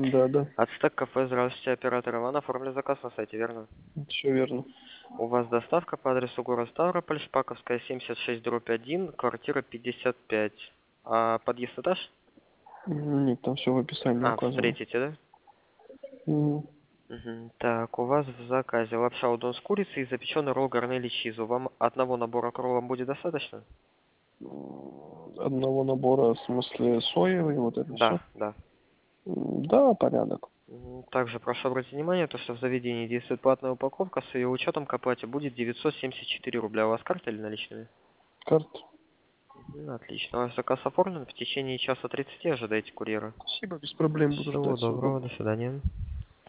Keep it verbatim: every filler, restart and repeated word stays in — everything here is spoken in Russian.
Да, да, Ацтек кафе, здравствуйте, оператор Иван, оформили заказ на сайте, верно? все верно. У вас доставка по адресу город Ставрополь, Шпаковская, семьдесят шесть, дробь один, квартира пятьдесят пять. А подъезд этаж? М, Нет, там все в описании А, указано. встретите, да? М, Мгм. Так, у вас в заказе лапша удон с курицей и запеченный ролл гарнели чизу. Вам одного набора кроллом будет достаточно? Одного набора, в смысле, соевый, вот это Да, все. да. Да, порядок. М, Также прошу обратить внимание, то, что в заведении действует платная упаковка, с ее учетом к оплате будет девятьсот семьдесят четыре рубля. У вас карта или наличными? Карта. Мгм, отлично. Ваш заказ оформлен. В течение часа тридцати ожидайте курьера. Спасибо, без проблем буду Всего ждать. Всего доброго, доброго. до свидания.